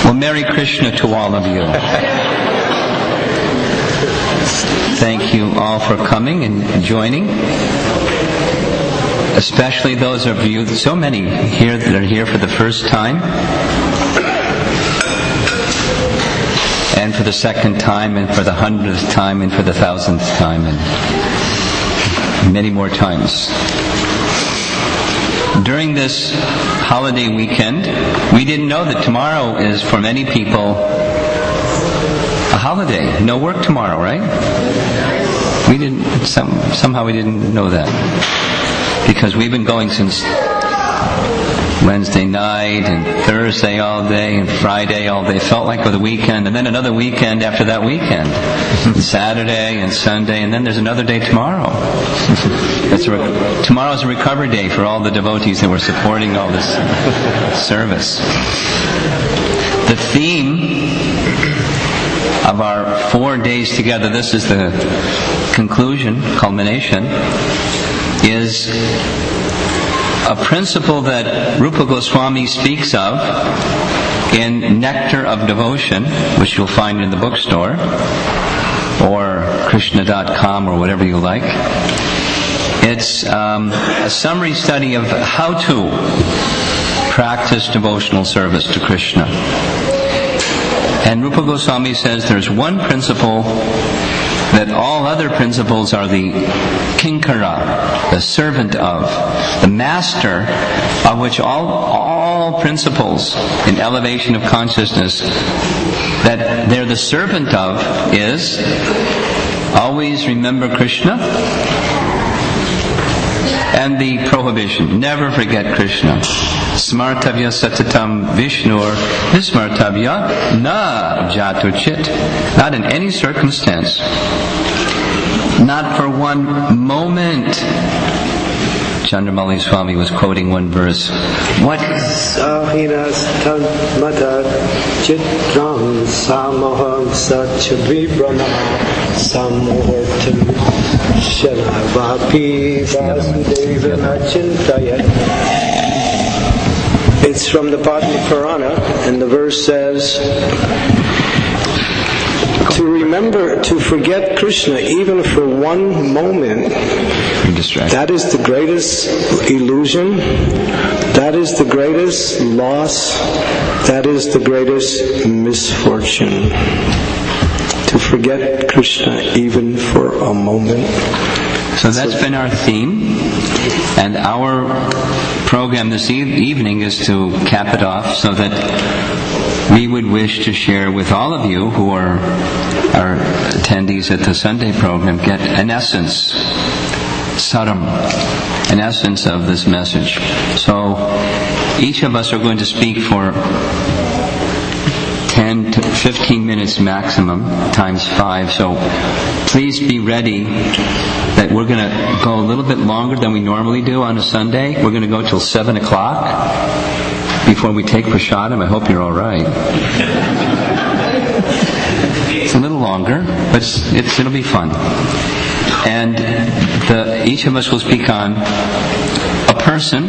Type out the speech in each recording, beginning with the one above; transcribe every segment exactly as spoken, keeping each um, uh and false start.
Well, Merry Krishna to all of you. Thank you all for coming and joining. Especially those of you, so many here that are here for the first time. And for the second time, and for the hundredth time, and for the thousandth time, and many more times. During this holiday weekend, we didn't know that tomorrow is, for many people, a holiday. No work tomorrow, right? We didn't, some, somehow we didn't know that. Because we've been going since Wednesday night, and Thursday all day, and Friday all day. It felt like with a weekend, and then another weekend after that weekend. And Saturday and Sunday, and then there's another day tomorrow. That's a re- tomorrow's a recovery day for all the devotees that were supporting all this service. The theme of our four days together, this is the conclusion, culmination, is a principle that Rupa Goswami speaks of in Nectar of Devotion, which you'll find in the bookstore, or krishna dot com, or whatever you like. It's um, a summary study of how to practice devotional service to Krishna. And Rupa Goswami says there's one principle that all other principles are the kinkara, the servant of, the master of which all all principles in elevation of consciousness that they're the servant of is always remember Krishna, and the prohibition, never forget Krishna. Smartavya satatam vishnur vismartavya na jatuchit. Not in any circumstance. Not for one moment. Chandramauli Swami was quoting one verse. What? Sahinas mata chitram samoham satchavibrana samortam shanavapi vasudevana chintayat. It's from the Padma Purana, and the verse says, to remember, to forget Krishna even for one moment, that is the greatest illusion, that is the greatest loss, that is the greatest misfortune. To forget Krishna even for a moment. So that's been our theme, and our program this e- evening is to cap it off so that we would wish to share with all of you who are our attendees at the Sunday program, get an essence, saram, an essence of this message. So each of us are going to speak for ten to fifteen minutes maximum, times five. So please be ready that we're going to go a little bit longer than we normally do on a Sunday. We're going to go till seven o'clock before we take prasadam. I hope you're all right. It's a little longer, but it's, it's, it'll be fun. And the, each of us will speak on a person,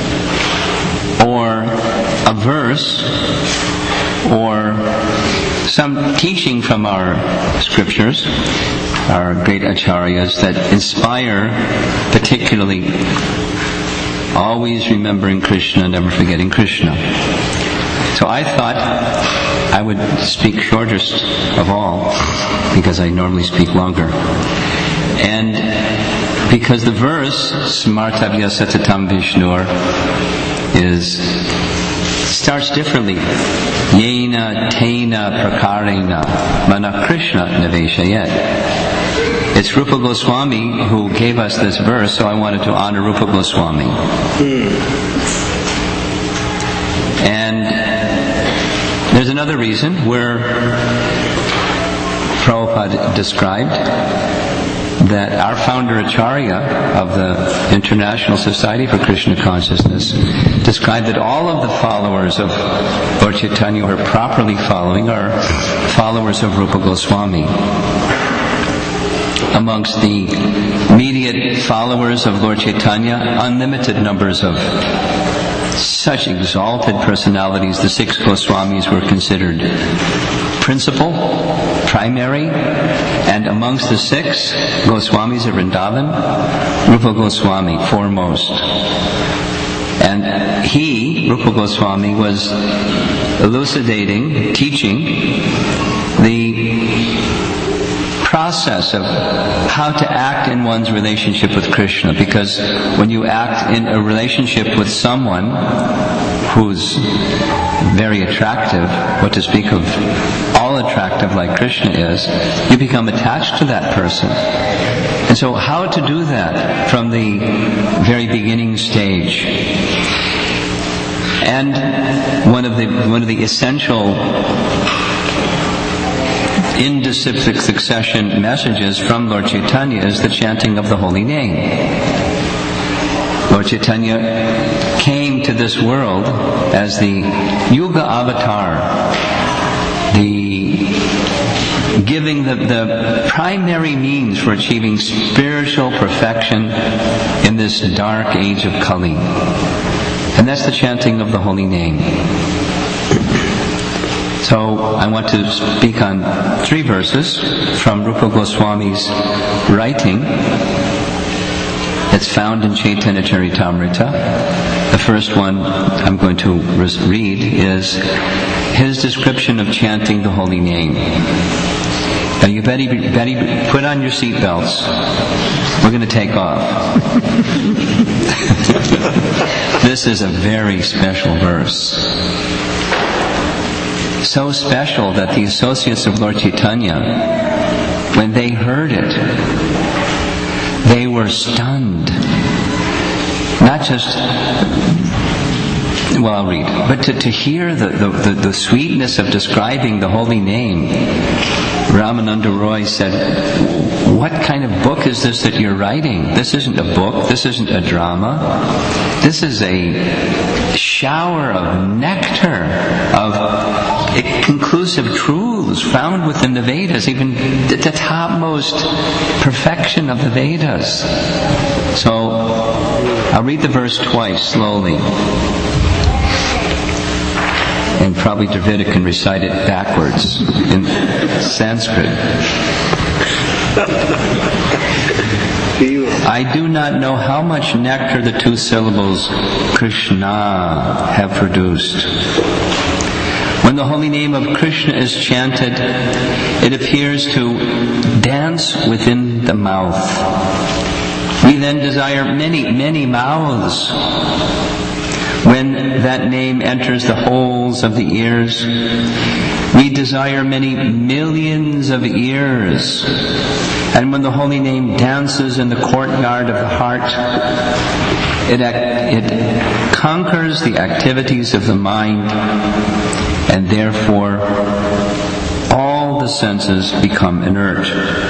or a verse, or some teaching from our scriptures, our great acharyas, that inspire particularly always remembering Krishna, never forgetting Krishna. So I thought I would speak shortest of all, because I normally speak longer. And because the verse, Smartavya Satatam Vishnur, is starts differently. Yena tena prakarena mana Krishna naveshayet. It's Rupa Goswami who gave us this verse, so I wanted to honor Rupa Goswami. Mm. And there's another reason where Prabhupada described that our founder Acharya of the International Society for Krishna Consciousness described that all of the followers of Lord Chaitanya who are properly following are followers of Rupa Goswami. Amongst the immediate followers of Lord Chaitanya, unlimited numbers of such exalted personalities. The six Goswamis were considered principal, primary, and amongst the six Goswamis of Vrindavan, Rupa Goswami foremost. And he, Rupa Goswami, was elucidating, teaching the process of how to act in one's relationship with Krishna. Because when you act in a relationship with someone who's very attractive, what to speak of all attractive like Krishna is, you become attached to that person. And so how to do that from the very beginning stage? And one of the one of the essential in disciplic succession messages from Lord Chaitanya is the chanting of the holy name. Lord Chaitanya came to this world as the Yuga Avatar, the giving the, the primary means for achieving spiritual perfection in this dark age of Kali. And that's the chanting of the holy name. So I want to speak on three verses from Rupa Goswami's writing. It's found in Chaitanya Charitamrita. The first one I'm going to read is his description of chanting the holy name. Now you better, better put on your seatbelts. We're going to take off. This is a very special verse. So special that the associates of Lord Chaitanya, when they heard it, they were stunned. Not just, well, I'll read, but to, to hear the, the, the, the sweetness of describing the holy name. Ramananda Roy said, what kind of book is this that you're writing? This isn't a book, this isn't a drama. This is a shower of nectar, of conclusive truths found within the Vedas, even the topmost perfection of the Vedas. So, I'll read the verse twice, slowly. And probably Dravida can recite it backwards in Sanskrit. I do not know how much nectar the two syllables Krishna have produced. When the holy name of Krishna is chanted, it appears to dance within the mouth. We then desire many, many mouths. When that name enters the holes of the ears, we desire many millions of ears. And when the holy name dances in the courtyard of the heart, it, it conquers the activities of the mind, and therefore all the senses become inert.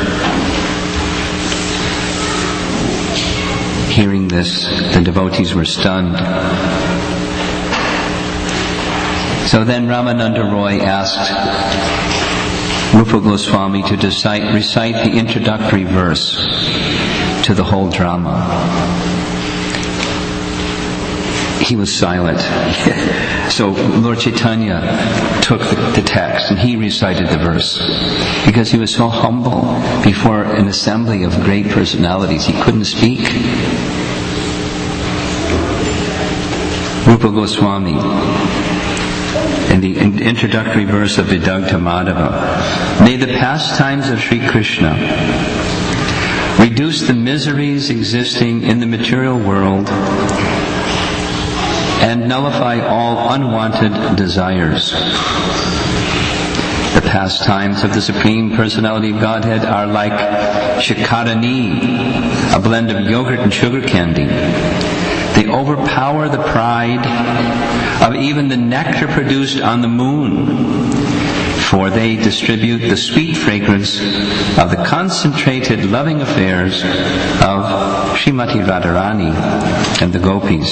Hearing this, the devotees were stunned. So then Ramananda Roy asked Rupa Goswami to recite, recite the introductory verse to the whole drama. He was silent. So Lord Chaitanya took the, the text and he recited the verse because he was so humble before an assembly of great personalities. He couldn't speak. Rupa Goswami, in the introductory verse of Vidagdha Madhava, may the pastimes of Sri Krishna reduce the miseries existing in the material world and nullify all unwanted desires. The pastimes of the Supreme Personality of Godhead are like Shakarani, a blend of yogurt and sugar candy. They overpower the pride of even the nectar produced on the moon, for they distribute the sweet fragrance of the concentrated loving affairs of Srimati Radharani and the gopis.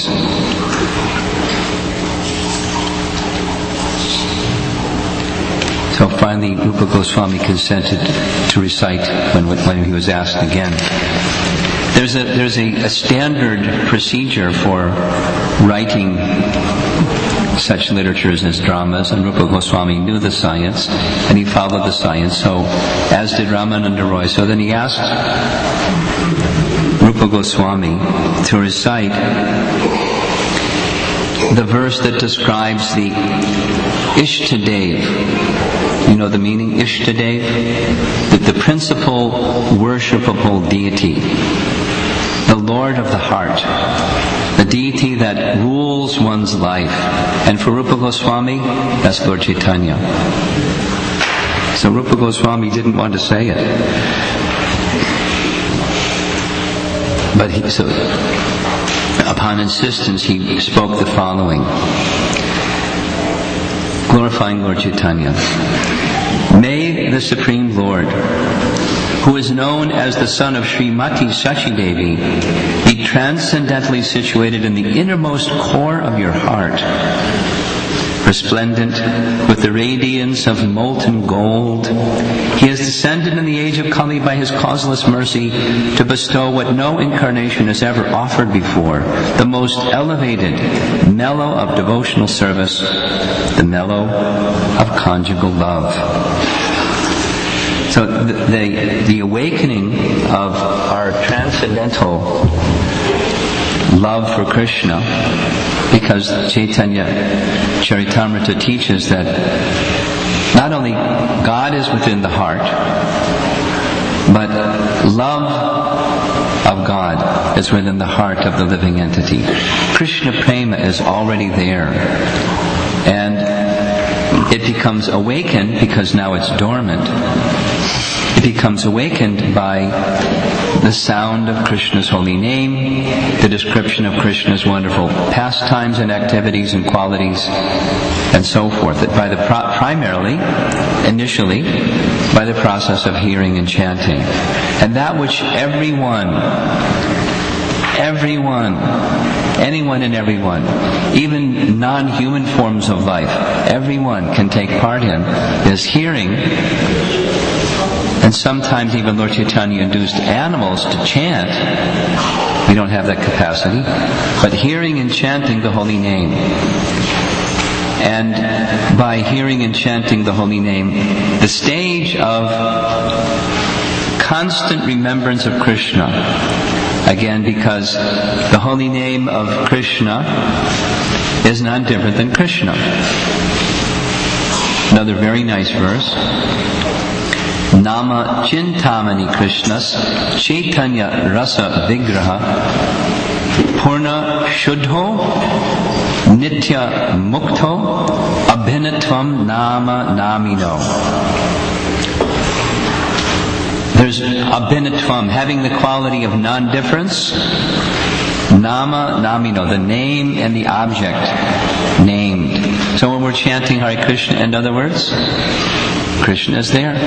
So finally, Rupa Goswami consented to recite when, when he was asked again. There there's a there's a, a standard procedure for writing such literatures as dramas, and Rupa Goswami knew the science, and he followed the science, so as did Ramananda Roy. So then he asked Rupa Goswami to recite the verse that describes the Ishtadev. You know the meaning? Ishtadev? The, the principal worshipable deity, the Lord of the heart, the deity that rules one's life. And for Rupa Goswami, that's Lord Chaitanya. So Rupa Goswami didn't want to say it. But he, so, upon insistence, he spoke the following, glorifying Lord Chaitanya. May the Supreme Lord, who is known as the son of Srimati Sachi Devi, be transcendently situated in the innermost core of your heart, resplendent with the radiance of molten gold. He has descended in the age of Kali by his causeless mercy to bestow what no incarnation has ever offered before, the most elevated mellow of devotional service, the mellow of conjugal love. So the, the, the awakening of our transcendental love for Krishna, because Chaitanya Charitamrita teaches that not only God is within the heart, but love of God is within the heart of the living entity. Krishna Prema is already there, and it becomes awakened because now it's dormant. It becomes awakened by the sound of Krishna's holy name, the description of Krishna's wonderful pastimes and activities and qualities, and so forth. That by the pro- primarily, initially, by the process of hearing and chanting, and that which everyone, everyone, anyone and everyone, even non-human forms of life, everyone can take part in, is hearing. And sometimes even Lord Chaitanya induced animals to chant. We don't have that capacity. But hearing and chanting the holy name. And by hearing and chanting the holy name, the stage of constant remembrance of Krishna. Again, because the holy name of Krishna is not different than Krishna. Another very nice verse. Nama Chintamani Krishnas Chaitanya Rasa Vigraha Purna Shuddho Nitya Mukto Abhinatvam Nama Namino. There's Abhinatvam, having the quality of non-difference. Nama Namino, the name and the object named. So when we're chanting Hare Krishna, in other words, Krishna is there.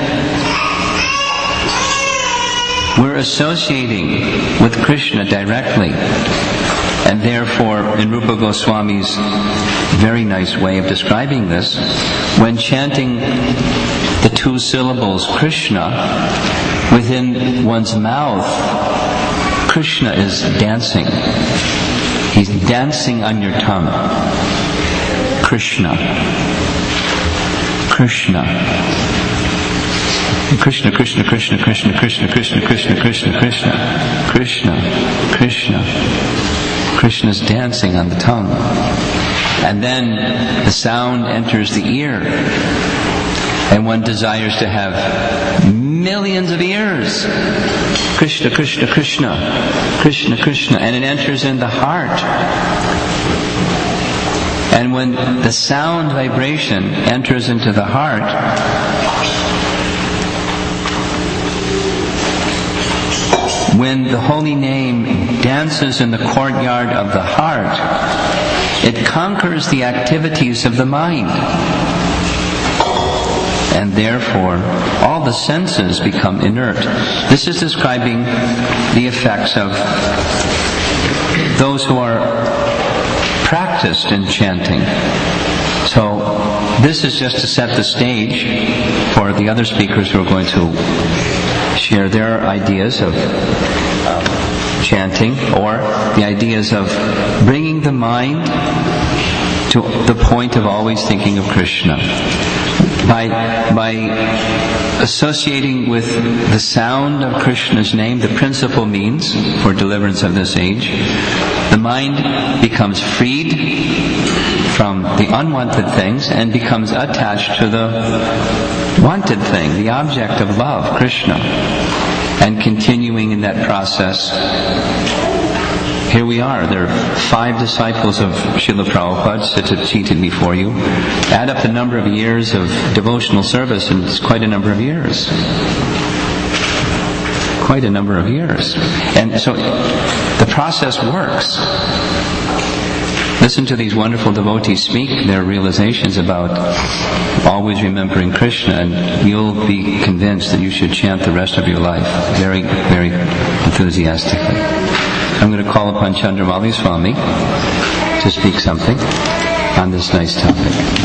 We're associating with Krishna directly. And therefore, in Rupa Goswami's very nice way of describing this, when chanting the two syllables Krishna within one's mouth, Krishna is dancing. He's dancing on your tongue. Krishna. Krishna. Krishna, Krishna, Krishna, Krishna, Krishna, Krishna, Krishna, Krishna, Krishna, Krishna, Krishna. Krishna's dancing on the tongue. And then the sound enters the ear. And one desires to have millions of ears. Krishna, Krishna, Krishna, Krishna, Krishna. And it enters in the heart. And when the sound vibration enters into the heart, when the holy name dances in the courtyard of the heart, it conquers the activities of the mind. And therefore, all the senses become inert. This is describing the effects of those who are practiced in chanting. So this is just to set the stage for the other speakers who are going to share their ideas of um, chanting, or the ideas of bringing the mind to the point of always thinking of Krishna. By, by associating with the sound of Krishna's name, the principal means for deliverance of this age, the mind becomes freed from the unwanted things and becomes attached to the wanted thing, the object of love, Krishna. And continuing in that process, here we are. There are five disciples of Srila Prabhupada seated before you. Add up the number of years of devotional service, and it's quite a number of years. Quite a number of years. And so the process works. Listen to these wonderful devotees speak their realizations about always remembering Krishna, and you'll be convinced that you should chant the rest of your life very, very enthusiastically. I'm going to call upon Chandramali Swami to speak something on this nice topic.